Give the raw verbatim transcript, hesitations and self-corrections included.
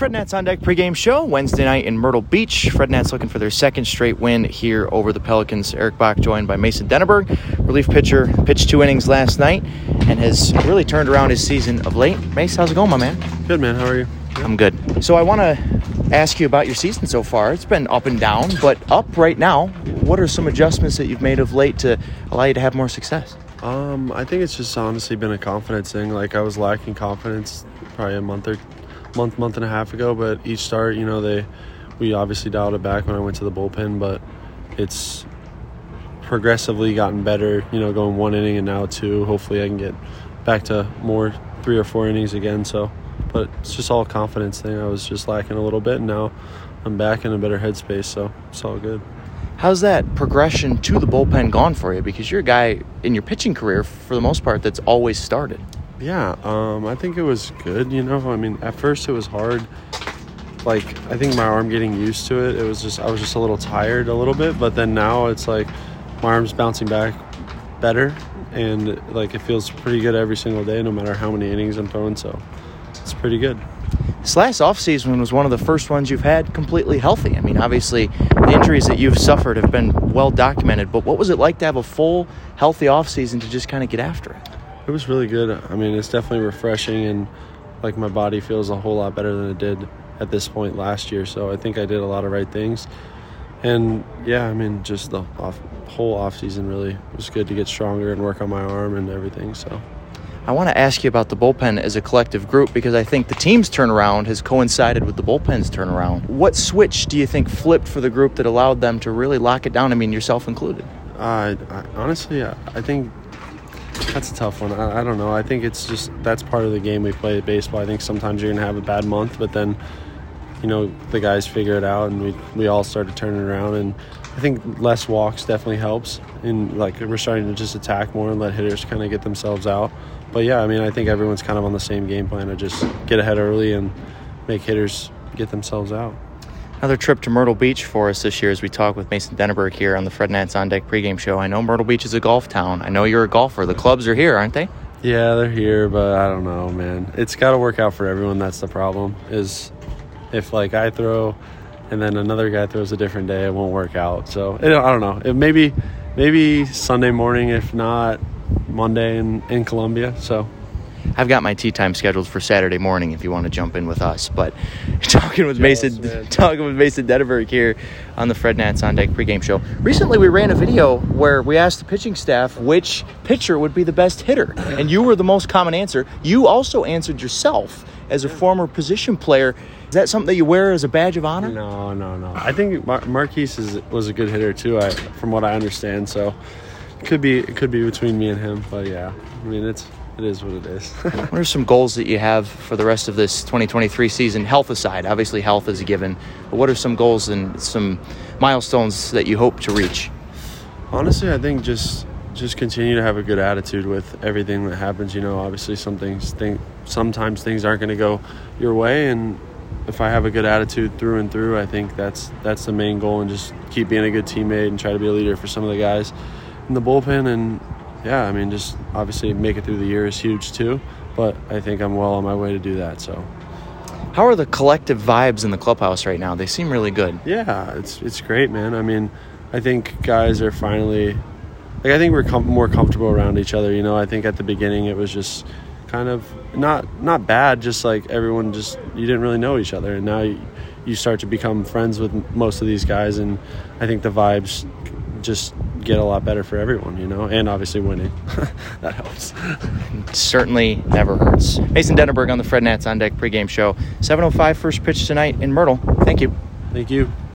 Fred Nats On Deck pregame show, Wednesday night in Myrtle Beach. Fred Nats looking for their second straight win here over the Pelicans. Eric Bach joined by Mason Denneberg, relief pitcher, pitched two innings last night and has really turned around his season of late. Mace, how's it going, my man? Good, man. How are you? I'm good. So I want to ask you about your season so far. It's been up and down, but up right now. What are some adjustments that you've made of late to allow you to have more success? Um, I think it's just honestly been a confidence thing. Like, I was lacking confidence probably a month or month, month and a half ago, but each start, you know, they we obviously dialed it back when I went to the bullpen, but it's progressively gotten better, you know, going one inning and now two. Hopefully I can get back to more three or four innings again. So, but it's just all a confidence thing. I was just lacking a little bit, and now I'm back in a better headspace, so it's all good. How's that progression to the bullpen gone for you? Because you're a guy in your pitching career, for the most part, that's always started. Yeah, um, I think it was good, you know. I mean, at first it was hard. Like, I think my arm getting used to it, it was just, I was just a little tired a little bit. But then now it's like my arm's bouncing back better. And, like, it feels pretty good every single day, no matter how many innings I'm throwing. So it's pretty good. This last offseason was one of the first ones you've had completely healthy. I mean, obviously, the injuries that you've suffered have been well documented. But what was it like to have a full, healthy offseason to just kind of get after it? It was really good. I mean, it's definitely refreshing, and like my body feels a whole lot better than it did at this point last year. So I think I did a lot of right things. And yeah, I mean, just the off, whole off season really was good to get stronger and work on my arm and everything. So I want to ask you about the bullpen as a collective group, because I think the team's turnaround has coincided with the bullpen's turnaround. What switch do you think flipped for the group that allowed them to really lock it down? I mean, yourself included. Uh, I, honestly, I, I think that's a tough one. I, I don't know. I think it's just that's part of the game we play at baseball. I think sometimes you're going to have a bad month, but then, you know, the guys figure it out, and we, we all started turning around. And I think less walks definitely helps. And, like, we're starting to just attack more and let hitters kind of get themselves out. But, yeah, I mean, I think everyone's kind of on the same game plan to just get ahead early and make hitters get themselves out. Another trip to Myrtle Beach for us this year as we talk with Mason Denneberg here on the Fred Nats On Deck pregame show. I know Myrtle Beach is a golf town. I know you're a golfer. The clubs are here, aren't they? Yeah, they're here, but I don't know, man. It's got to work out for everyone. That's the problem, is if, like, I throw and then another guy throws a different day, it won't work out. So, it, I don't know. It maybe, maybe Sunday morning, if not Monday in, in Columbia, so... I've got my tea time scheduled for Saturday morning if you want to jump in with us. But talking with Jealous, Mason, man. talking with Mason Denneberg here on the Fred Nats On Deck pregame show. Recently, we ran a video where we asked the pitching staff which pitcher would be the best hitter, and you were the most common answer. You also answered yourself as a former position player. Is that something that you wear as a badge of honor? No, no, no. I think Mar- Marquise is, was a good hitter too, I, from what I understand. So it could be it could be between me and him. But yeah, I mean it's. It is what it is. What are some goals that you have for the rest of this twenty twenty-three season, health aside? Obviously, health is a given. But what are some goals and some milestones that you hope to reach? Honestly, I think just just continue to have a good attitude with everything that happens. You know, obviously some things, think, sometimes things aren't going to go your way. And if I have a good attitude through and through, I think that's that's the main goal. And just keep being a good teammate and try to be a leader for some of the guys in the bullpen. And yeah, I mean, just obviously make it through the year is huge too, but I think I'm well on my way to do that. So, how are the collective vibes in the clubhouse right now? They seem really good. Yeah, it's it's great, man. I mean, I think guys are finally, like, I think we're com- more comfortable around each other. You know, I think at the beginning it was just kind of not not bad, just like everyone just, you didn't really know each other, and now you, you start to become friends with most of these guys, and I think the vibes just get a lot better for everyone, you know, and obviously winning. That helps. Certainly never hurts. Mason Denneberg on the Fred Nats On Deck pregame show. seven oh five first pitch tonight in Myrtle. Thank you. Thank you.